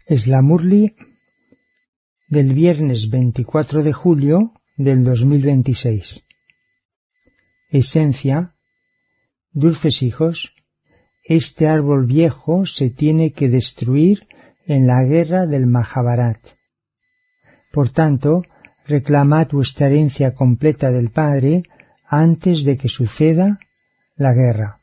Es la Murli del viernes 24 de julio del 2026. Esencia: dulces hijos, este árbol viejo se tiene que destruir en la guerra del Mahabharat. Por tanto, reclamad vuestra herencia completa del Padre antes de que suceda la guerra.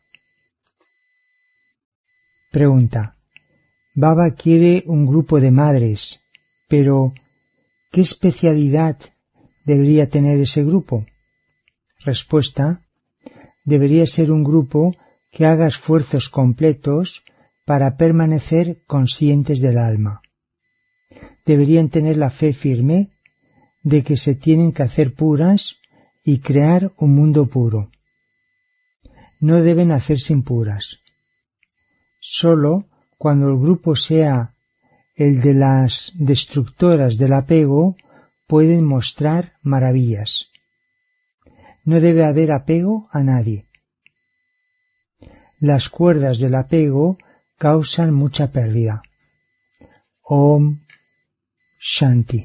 Pregunta: Baba quiere un grupo de madres, pero ¿qué especialidad debería tener ese grupo? Respuesta: debería ser un grupo que haga esfuerzos completos para permanecer conscientes del alma. Deberían tener la fe firme de que se tienen que hacer puras y crear un mundo puro. No deben hacerse impuras. Solo cuando el grupo sea el de las destructoras del apego, pueden mostrar maravillas. No debe haber apego a nadie. Las cuerdas del apego causan mucha pérdida. Om Shanti.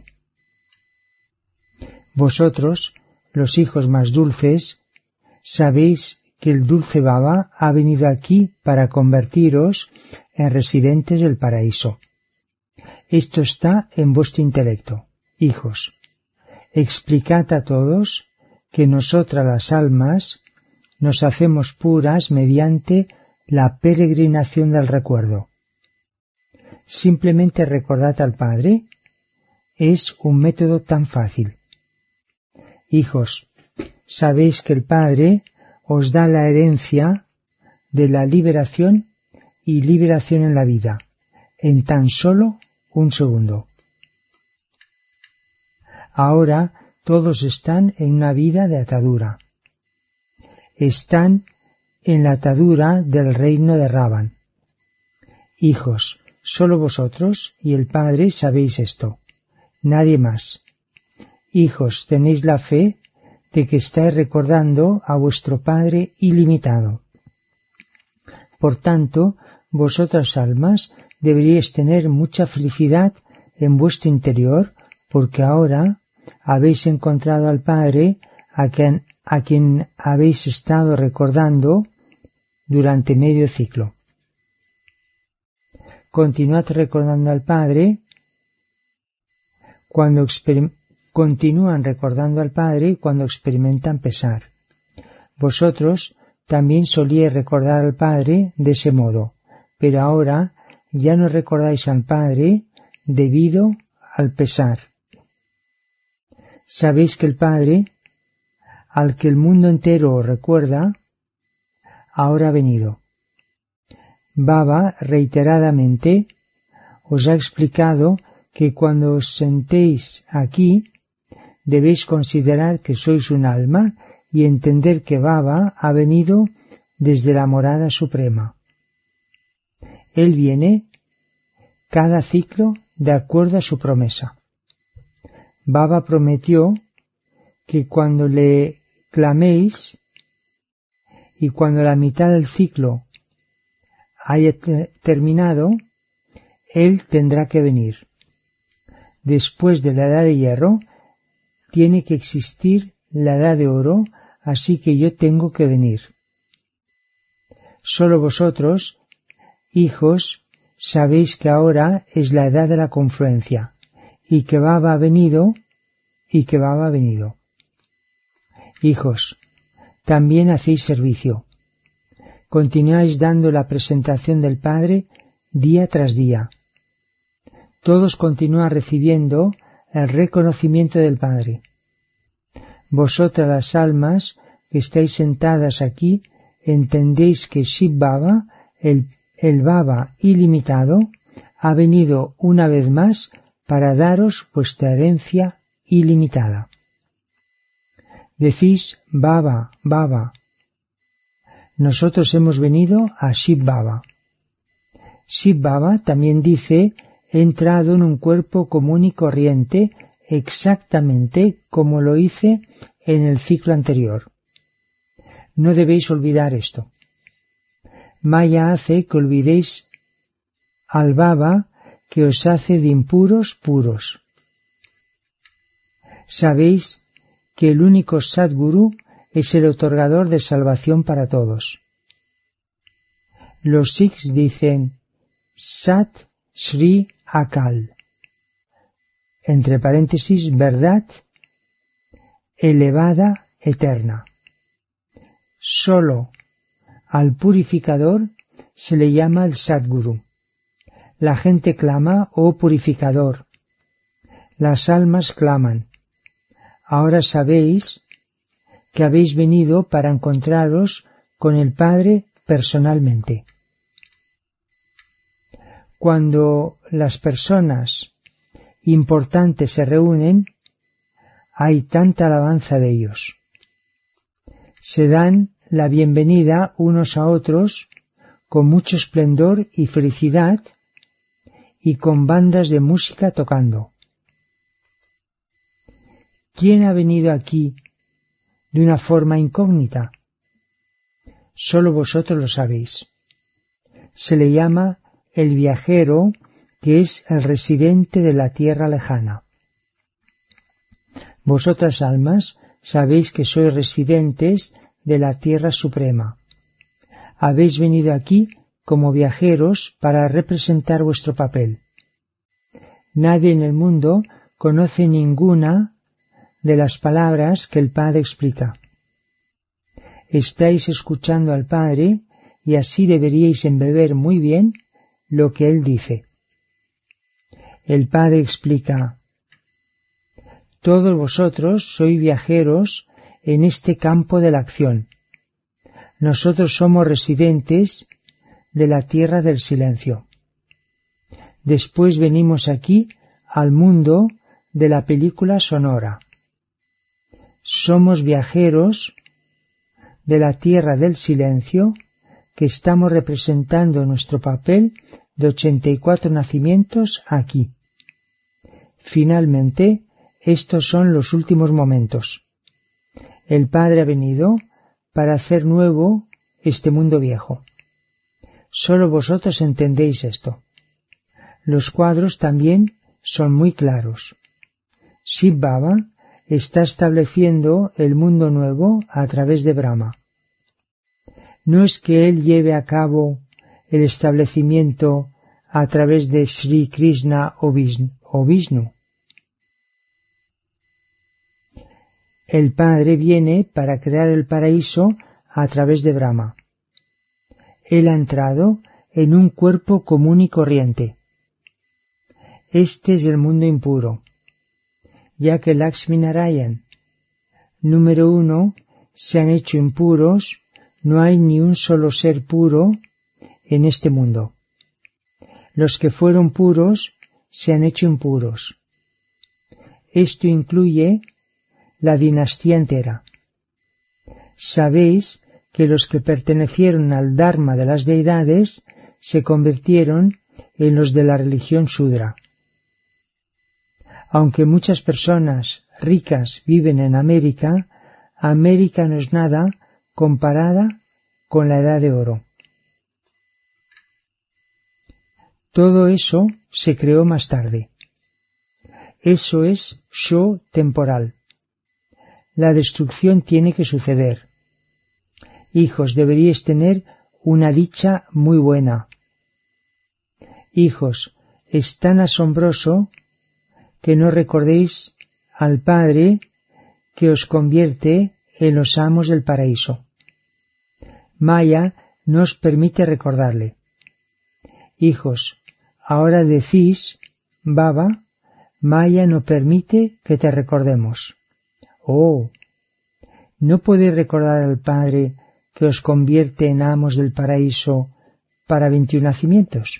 Vosotros, los hijos más dulces, sabéis que el dulce Baba ha venido aquí para convertiros en residentes del paraíso. Esto está en vuestro intelecto. Hijos, explicad a todos que nosotras las almas nos hacemos puras mediante la peregrinación del recuerdo. Simplemente recordad al Padre. Es un método tan fácil. Hijos, sabéis que el Padre os da la herencia de la liberación y liberación en la vida, en tan solo un segundo. Ahora todos están en una vida de atadura. Están en la atadura del reino de Ravan. Hijos, solo vosotros y el Padre sabéis esto, nadie más. Hijos, tenéis la fe de que estáis recordando a vuestro Padre ilimitado. Por tanto, vosotras almas deberíais tener mucha felicidad en vuestro interior, porque ahora habéis encontrado al Padre a quien habéis estado recordando durante medio ciclo. Continuad recordando al Padre continúan recordando al Padre cuando experimentan pesar. Vosotros también solíais recordar al Padre de ese modo, pero ahora ya no recordáis al Padre debido al pesar. Sabéis que el Padre, al que el mundo entero recuerda, ahora ha venido. Baba reiteradamente os ha explicado que cuando os sentéis aquí, debéis considerar que sois un alma y entender que Baba ha venido desde la morada suprema. Él viene cada ciclo de acuerdo a su promesa. Baba prometió que cuando le claméis y cuando la mitad del ciclo haya terminado, Él tendrá que venir. Después de la edad de hierro, tiene que existir la edad de oro, así que yo tengo que venir. Solo vosotros, hijos, sabéis que ahora es la edad de la confluencia, y que Baba ha venido, Hijos, también hacéis servicio. Continuáis dando la presentación del Padre día tras día. Todos continúan recibiendo el reconocimiento del Padre. Vosotras las almas que estáis sentadas aquí, entendéis que Shiv Baba, el Baba ilimitado, ha venido una vez más para daros vuestra herencia ilimitada. Decís Baba, Baba. Nosotros hemos venido a Shiv Baba. Shiv Baba también dice: he entrado en un cuerpo común y corriente exactamente como lo hice en el ciclo anterior. No debéis olvidar esto. Maya hace que olvidéis al Baba que os hace de impuros puros. Sabéis que el único Sadguru es el otorgador de salvación para todos. Los Sikhs dicen Sat Shri Akal, entre paréntesis, verdad elevada, eterna. Solo al purificador se le llama el Sadguru. La gente clama, oh purificador. Las almas claman. Ahora sabéis que habéis venido para encontraros con el Padre personalmente. Cuando las personas importantes se reúnen, hay tanta alabanza de ellos. Se dan la bienvenida unos a otros con mucho esplendor y felicidad y con bandas de música tocando. ¿Quién ha venido aquí de una forma incógnita? Solo vosotros lo sabéis. Se le llama el viajero, que es el residente de la tierra lejana. Vosotras almas sabéis que sois residentes de la tierra suprema. Habéis venido aquí como viajeros para representar vuestro papel. Nadie en el mundo conoce ninguna de las palabras que el Padre explica. Estáis escuchando al Padre y así deberíais embeber muy bien lo que Él dice. El Padre explica: todos vosotros sois viajeros en este campo de la acción. Nosotros somos residentes de la tierra del silencio. Después venimos aquí al mundo de la película sonora. Somos viajeros de la tierra del silencio que estamos representando nuestro papel de 84 nacimientos aquí. Finalmente, estos son los últimos momentos. El Padre ha venido para hacer nuevo este mundo viejo. Solo vosotros entendéis esto. Los cuadros también son muy claros. Shiv Baba está estableciendo el mundo nuevo a través de Brahma. No es que él lleve a cabo el establecimiento a través de Sri Krishna o Vishnu. El Padre viene para crear el paraíso a través de Brahma. Él ha entrado en un cuerpo común y corriente. Este es el mundo impuro, ya que Lakshmi Narayan, número 1, se han hecho impuros, no hay ni un solo ser puro en este mundo. Los que fueron puros se han hecho impuros. Esto incluye la dinastía entera. Sabéis que los que pertenecieron al Dharma de las deidades se convirtieron en los de la religión Shudra. Aunque muchas personas ricas viven en América, América no es nada comparada con la Edad de Oro. Todo eso se creó más tarde. Eso es show temporal. La destrucción tiene que suceder. Hijos, deberíais tener una dicha muy buena. Hijos, es tan asombroso que no recordéis al Padre que os convierte en los amos del paraíso. Maya no os permite recordarle. Hijos, ahora decís, Baba, Maya no permite que te recordemos. Oh, ¿no podéis recordar al Padre que os convierte en amos del paraíso para 21 nacimientos?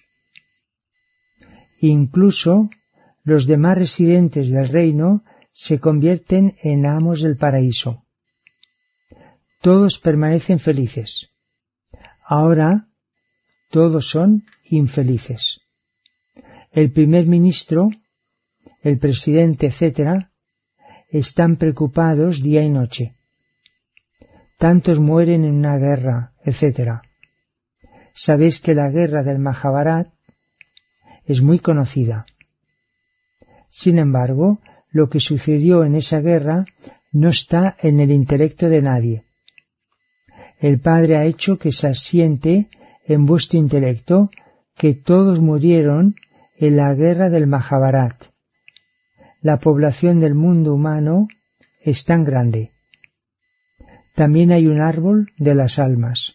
Incluso los demás residentes del reino se convierten en amos del paraíso. Todos permanecen felices. Ahora todos son infelices. El primer ministro, el presidente, etc., están preocupados día y noche. Tantos mueren en una guerra, etc. Sabéis que la guerra del Mahabharata es muy conocida. Sin embargo, lo que sucedió en esa guerra no está en el intelecto de nadie. El Padre ha hecho que se asiente en vuestro intelecto que todos murieron en la guerra del Mahabharat. La población del mundo humano es tan grande. También hay un árbol de las almas.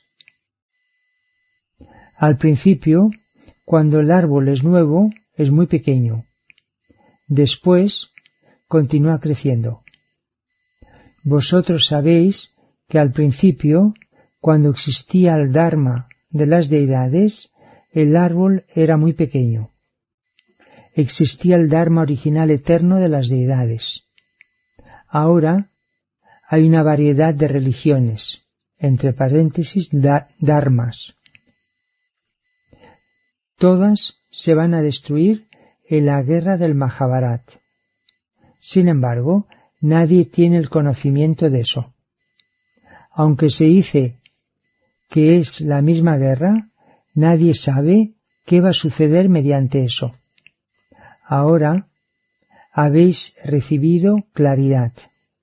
Al principio, cuando el árbol es nuevo, es muy pequeño. Después, continúa creciendo. Vosotros sabéis que al principio, cuando existía el Dharma de las deidades, el árbol era muy pequeño. Existía el Dharma original eterno de las deidades. Ahora hay una variedad de religiones, entre paréntesis, dharmas. Todas se van a destruir en la guerra del Mahabharat. Sin embargo, nadie tiene el conocimiento de eso. Aunque se dice que es la misma guerra, nadie sabe qué va a suceder mediante eso. Ahora habéis recibido claridad.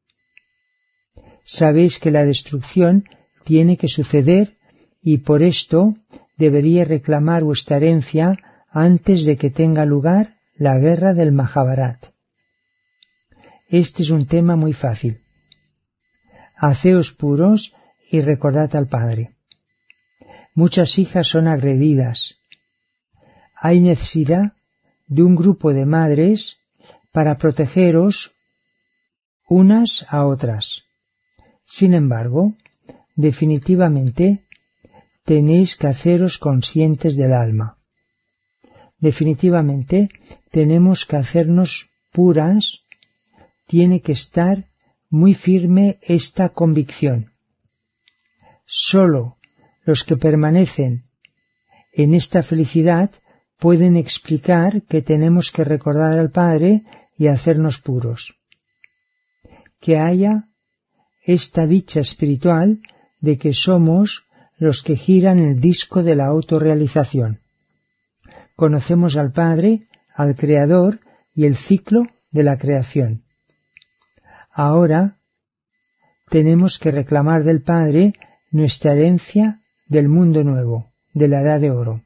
Sabéis que la destrucción tiene que suceder y por esto debería reclamar vuestra herencia antes de que tenga lugar la guerra del Mahabharat. Este es un tema muy fácil. Haceos puros y recordad al Padre. Muchas hijas son agredidas. Hay necesidad de un grupo de madres para protegeros unas a otras. Sin embargo, definitivamente tenéis que haceros conscientes del alma. Definitivamente tenemos que hacernos puras, tiene que estar muy firme esta convicción. Solo los que permanecen en esta felicidad pueden explicar que tenemos que recordar al Padre y hacernos puros. Que haya esta dicha espiritual de que somos los que giran el disco de la autorrealización. Conocemos al Padre, al Creador y el ciclo de la creación. Ahora tenemos que reclamar del Padre nuestra herencia del mundo nuevo, de la Edad de Oro.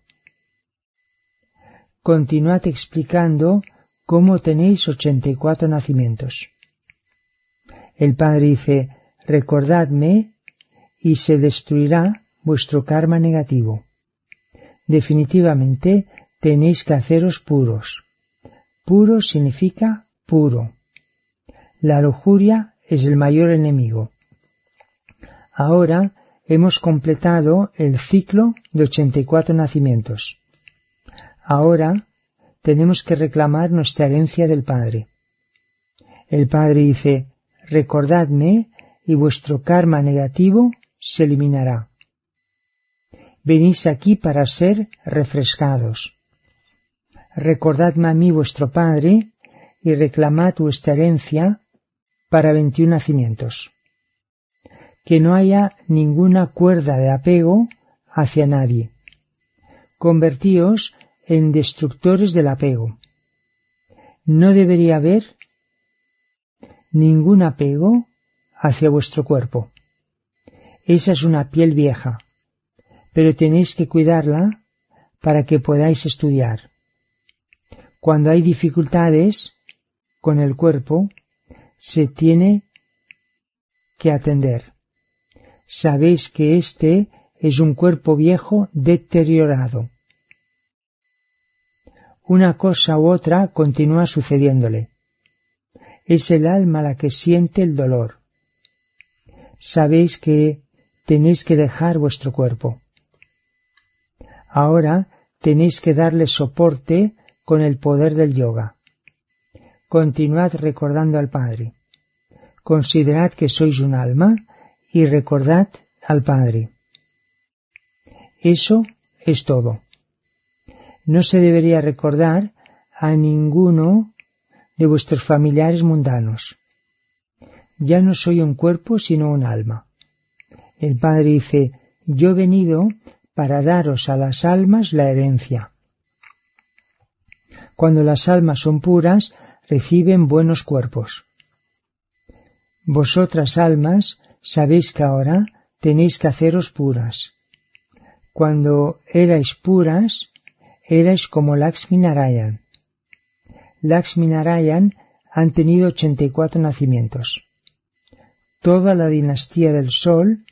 Continuad explicando cómo tenéis 84 nacimientos. El Padre dice, recordadme y se destruirá vuestro karma negativo. Definitivamente tenéis que haceros puros. Puro significa puro. La lujuria es el mayor enemigo. Ahora hemos completado el ciclo de 84 nacimientos. Ahora tenemos que reclamar nuestra herencia del Padre. El Padre dice, recordadme y vuestro karma negativo se eliminará. Venís aquí para ser refrescados. Recordadme a mí vuestro Padre y reclamad vuestra herencia para 21 nacimientos. Que no haya ninguna cuerda de apego hacia nadie. Convertíos en destructores del apego. No debería haber ningún apego hacia vuestro cuerpo. Esa es una piel vieja, pero tenéis que cuidarla para que podáis estudiar. Cuando hay dificultades con el cuerpo, se tiene que atender. Sabéis que este es un cuerpo viejo deteriorado. Una cosa u otra continúa sucediéndole. Es el alma la que siente el dolor. Sabéis que tenéis que dejar vuestro cuerpo. Ahora tenéis que darle soporte con el poder del yoga. Continuad recordando al Padre. Considerad que sois un alma y recordad al Padre. Eso es todo. No se debería recordar a ninguno de vuestros familiares mundanos. Ya no soy un cuerpo sino un alma. El Padre dice, yo he venido para daros a las almas la herencia. Cuando las almas son puras, reciben buenos cuerpos. Vosotras almas, sabéis que ahora tenéis que haceros puras. Cuando erais puras, erais como Lakshmi Narayan. Lakshmi Narayan han tenido 84 nacimientos. Toda la dinastía del Sol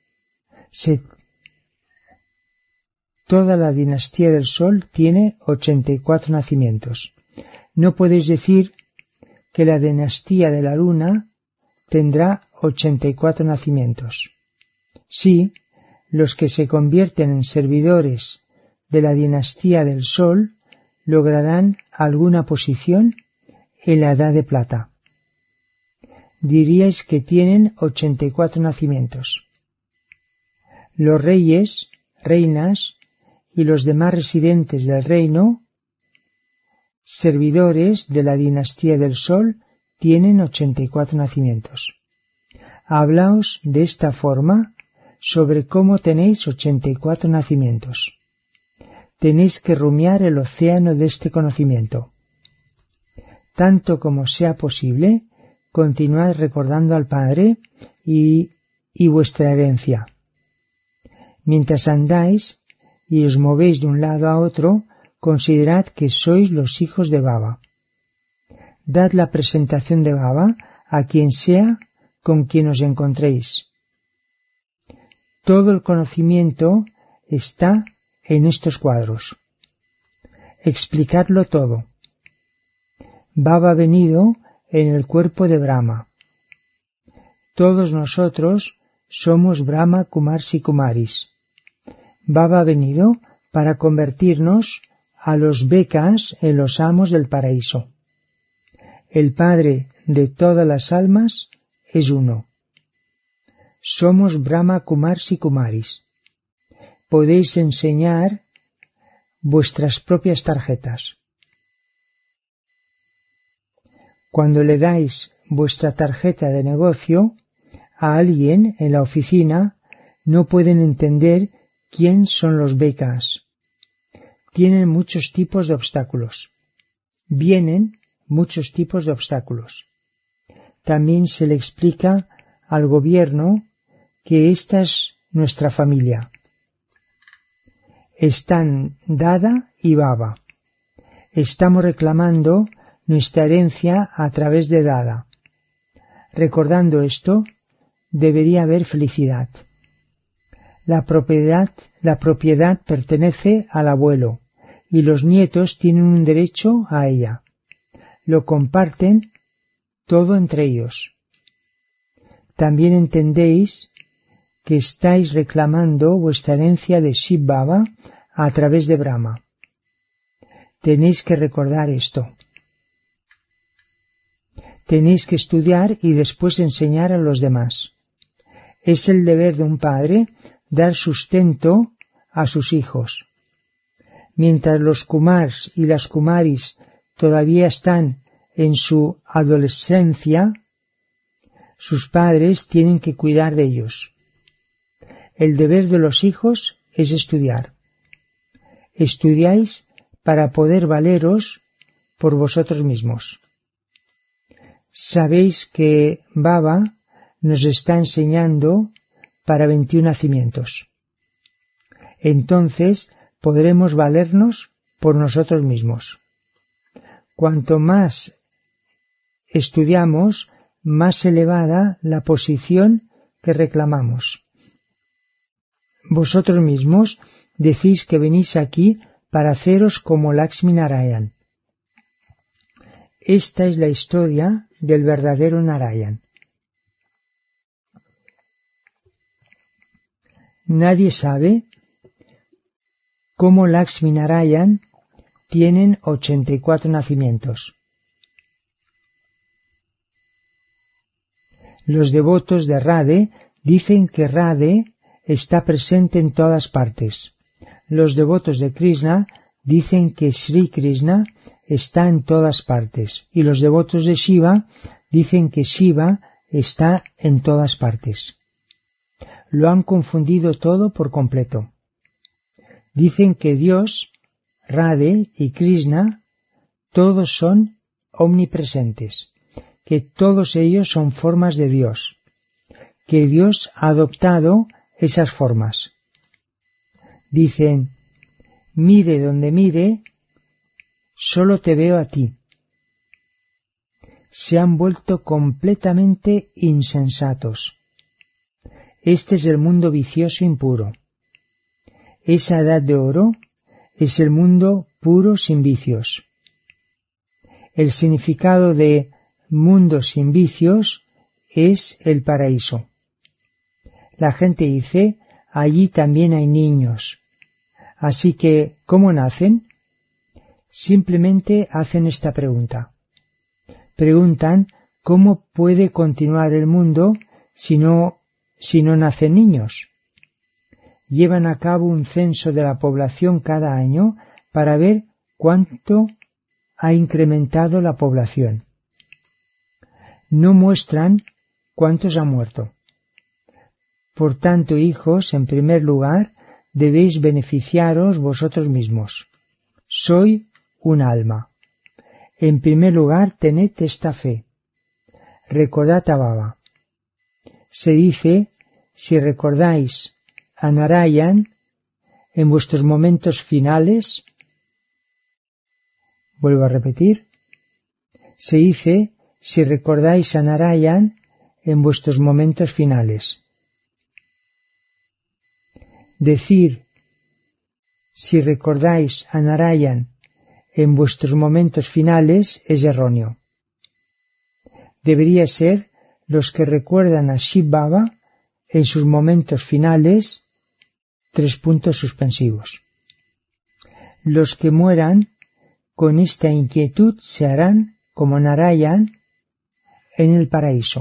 tiene 84 nacimientos. No podéis decir que la dinastía de la Luna tendrá 84 nacimientos. Sí, los que se convierten en servidores de la dinastía del Sol lograrán alguna posición en la Edad de Plata. Diríais que tienen 84 nacimientos. Los reyes, reinas y los demás residentes del reino, servidores de la dinastía del Sol, tienen 84 nacimientos. Hablaos de esta forma sobre cómo tenéis 84 nacimientos. Tenéis que rumiar el océano de este conocimiento. Tanto como sea posible, continuad recordando al Padre y vuestra herencia. Mientras andáis y os movéis de un lado a otro, considerad que sois los hijos de Baba. Dad la presentación de Baba a quien sea con quien os encontréis. Todo el conocimiento está en estos cuadros. Explicadlo todo. Baba ha venido en el cuerpo de Brahma. Todos nosotros somos Brahma Kumars y Kumaris. Baba ha venido para convertirnos a los bekas en los amos del paraíso. El Padre de todas las almas es uno. Somos Brahma Kumars y Kumaris. Podéis enseñar vuestras propias tarjetas. Cuando le dais vuestra tarjeta de negocio a alguien en la oficina, no pueden entender quién son los bekas. Tienen muchos tipos de obstáculos. Vienen muchos tipos de obstáculos. También se le explica al gobierno que esta es nuestra familia. Están Dada y Baba. Estamos reclamando nuestra herencia a través de Dada. Recordando esto, debería haber felicidad. La propiedad pertenece al abuelo y los nietos tienen un derecho a ella. Lo comparten todo entre ellos. También entendéis que estáis reclamando vuestra herencia de Shiv Baba a través de Brahma. Tenéis que recordar esto. Tenéis que estudiar y después enseñar a los demás. Es el deber de un padre dar sustento a sus hijos. Mientras los Kumars y las Kumaris todavía están en su adolescencia, sus padres tienen que cuidar de ellos. El deber de los hijos es estudiar. Estudiáis para poder valeros por vosotros mismos. Sabéis que Baba nos está enseñando para 21 nacimientos. Entonces podremos valernos por nosotros mismos. Cuanto más estudiamos, más elevada la posición que reclamamos. Vosotros mismos decís que venís aquí para haceros como Lakshmi Narayan. Esta es la historia del verdadero Narayan. Nadie sabe cómo Lakshmi Narayan tienen 84 nacimientos. Los devotos de Radhe dicen que Radhe está presente en todas partes. Los devotos de Krishna dicen que Sri Krishna está en todas partes. Y los devotos de Shiva dicen que Shiva está en todas partes. Lo han confundido todo por completo. Dicen que Dios, Radhe y Krishna todos son omnipresentes, que todos ellos son formas de Dios, que Dios ha adoptado esas formas. Dicen, mire donde mire, solo te veo a ti. Se han vuelto completamente insensatos. Este es el mundo vicioso e impuro. Esa edad de oro es el mundo puro sin vicios. El significado de mundo sin vicios es el paraíso. La gente dice, allí también hay niños. Así que, ¿cómo nacen? Simplemente hacen esta pregunta. Preguntan cómo puede continuar el mundo si no nacen niños. Llevan a cabo un censo de la población cada año para ver cuánto ha incrementado la población. No muestran cuántos han muerto. Por tanto, hijos, en primer lugar, debéis beneficiaros vosotros mismos. Soy un alma. En primer lugar, tened esta fe. Recordad a Baba. Se dice, si recordáis a Narayan en vuestros momentos finales, vuelvo a repetir, se dice, si recordáis a Narayan en vuestros momentos finales. Decir, si recordáis a Narayan en vuestros momentos finales es erróneo. Debería ser los que recuerdan a Shiv Baba en sus momentos finales, 3 puntos suspensivos. Los que mueran con esta inquietud se harán como Narayan en el paraíso.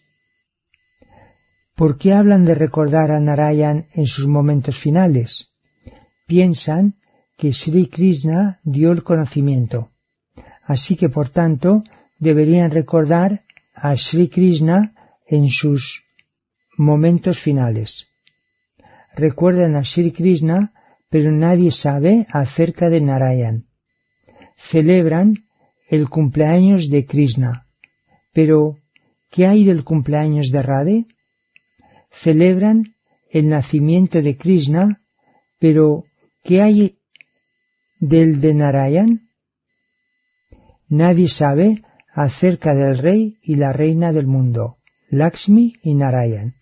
¿Por qué hablan de recordar a Narayan en sus momentos finales? Piensan que Sri Krishna dio el conocimiento, así que por tanto deberían recordar a Sri Krishna en sus momentos finales. Recuerdan a Sri Krishna, pero nadie sabe acerca de Narayan. Celebran el cumpleaños de Krishna, pero ¿qué hay del cumpleaños de Radhe? Celebran el nacimiento de Krishna, pero ¿qué hay del de Narayan? Nadie sabe acerca del rey y la reina del mundo, Lakshmi y Narayan.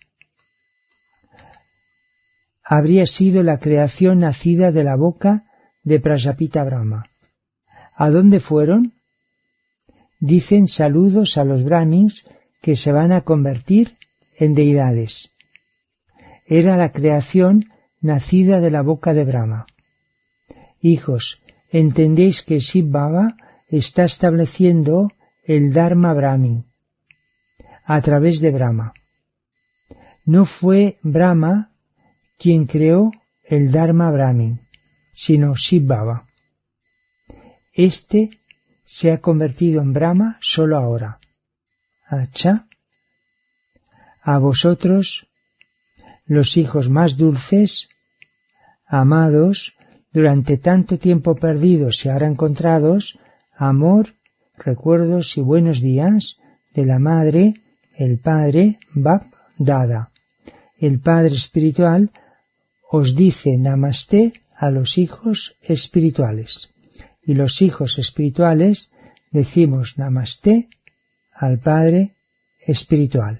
Habría sido la creación nacida de la boca de Prajapita Brahma. ¿A dónde fueron? Dicen saludos a los brahmins que se van a convertir en deidades. Era la creación nacida de la boca de Brahma. Hijos, entendéis que Shiv Baba está estableciendo el Dharma Brahmin a través de Brahma. No fue Brahma quien creó el Dharma Brahmin, sino Shiv Baba. Este se ha convertido en Brahma solo ahora. Acha. A vosotros, los hijos más dulces, amados, durante tanto tiempo perdidos y ahora encontrados, amor, recuerdos y buenos días de la Madre, el Padre, Bap Dada. El Padre espiritual os dice Namaste a los hijos espirituales. Y los hijos espirituales decimos Namaste al Padre espiritual.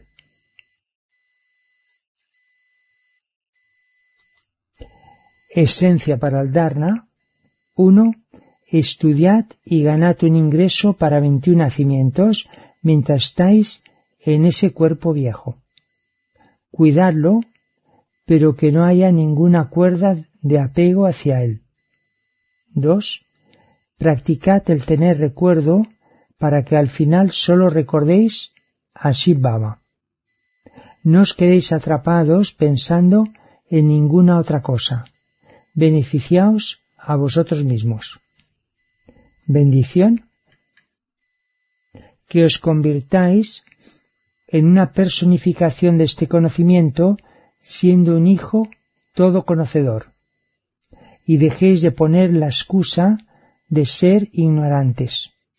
Esencia para el Dharma. 1. Estudiad y ganad un ingreso para 21 nacimientos mientras estáis en ese cuerpo viejo. Cuidadlo, pero que no haya ninguna cuerda de apego hacia él. 2. Practicad el tener recuerdo para que al final solo recordéis a Shiv Baba. No os quedéis atrapados pensando en ninguna otra cosa. Beneficiaos a vosotros mismos. Bendición. Que os convirtáis en una personificación de este conocimiento, siendo un hijo todo conocedor, y dejéis de poner la excusa de ser ignorantes.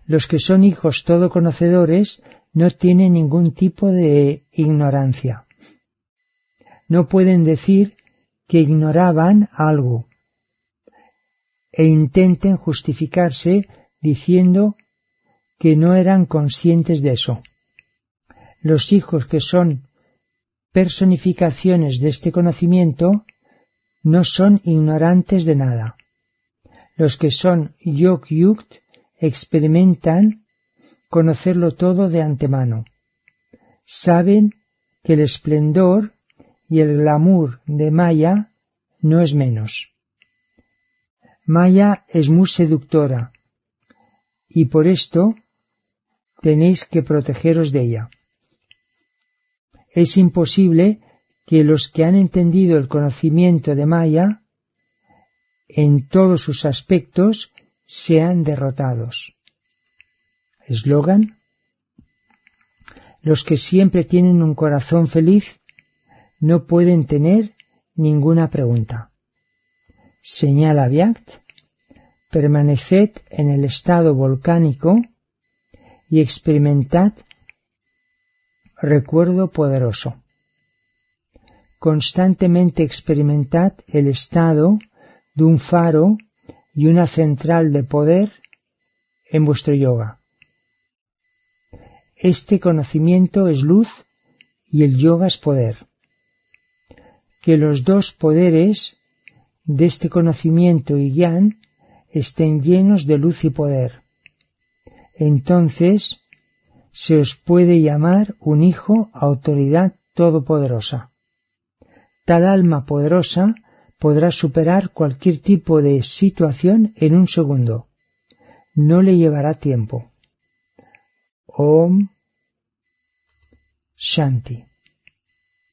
Los que son hijos todo conocedores no tienen ningún tipo de ignorancia. No pueden decir que ignoraban algo e intenten justificarse diciendo que no eran conscientes de eso. Los hijos que son personificaciones de este conocimiento no son ignorantes de nada. Los que son Yog-Yukt experimentan conocerlo todo de antemano. Saben que el esplendor y el glamour de Maya no es menos. Maya es muy seductora y por esto tenéis que protegeros de ella. Es imposible que los que han entendido el conocimiento de Maya en todos sus aspectos sean derrotados. Eslogan: los que siempre tienen un corazón feliz no pueden tener ninguna pregunta. Señala Vyakt: permaneced en el estado volcánico y experimentad recuerdo poderoso. Constantemente experimentad el estado de un faro y una central de poder en vuestro yoga. Este conocimiento es luz y el yoga es poder. Que los dos poderes de este conocimiento y gyan estén llenos de luz y poder. Entonces se os puede llamar un hijo autoridad todopoderosa. Tal alma poderosa podrá superar cualquier tipo de situación en un segundo. No le llevará tiempo. Om Shanti.